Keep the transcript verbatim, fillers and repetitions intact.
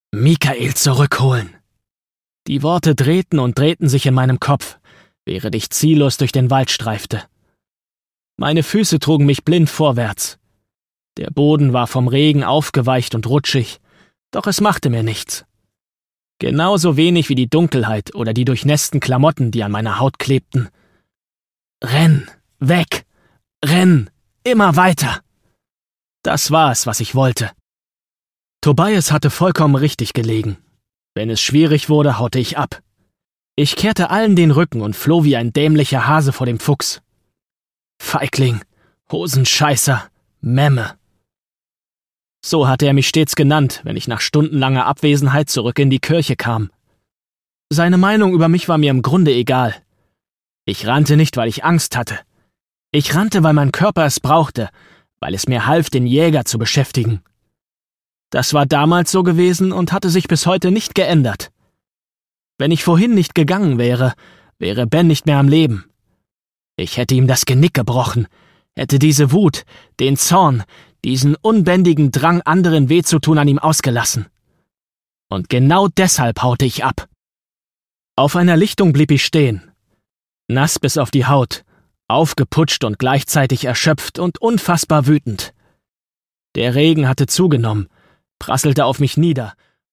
Mikael zurückholen. Die Worte drehten und drehten sich in meinem Kopf, während ich ziellos durch den Wald streifte. Meine Füße trugen mich blind vorwärts. Der Boden war vom Regen aufgeweicht und rutschig, doch es machte mir nichts. Genauso wenig wie die Dunkelheit oder die durchnässten Klamotten, die an meiner Haut klebten. Renn, weg, renn, immer weiter. Das war es, was ich wollte. Tobias hatte vollkommen richtig gelegen. Wenn es schwierig wurde, haute ich ab. Ich kehrte allen den Rücken und floh wie ein dämlicher Hase vor dem Fuchs. Feigling, Hosenscheißer, Memme. So hatte er mich stets genannt, wenn ich nach stundenlanger Abwesenheit zurück in die Kirche kam. Seine Meinung über mich war mir im Grunde egal. Ich rannte nicht, weil ich Angst hatte. Ich rannte, weil mein Körper es brauchte, weil es mir half, den Jäger zu beschäftigen. Das war damals so gewesen und hatte sich bis heute nicht geändert. Wenn ich vorhin nicht gegangen wäre, wäre Ben nicht mehr am Leben. Ich hätte ihm das Genick gebrochen, hätte diese Wut, den Zorn, diesen unbändigen Drang, anderen weh zu tun, an ihm ausgelassen. Und genau deshalb haute ich ab. Auf einer Lichtung blieb ich stehen. Nass bis auf die Haut, aufgeputscht und gleichzeitig erschöpft und unfassbar wütend. Der Regen hatte zugenommen, prasselte auf mich nieder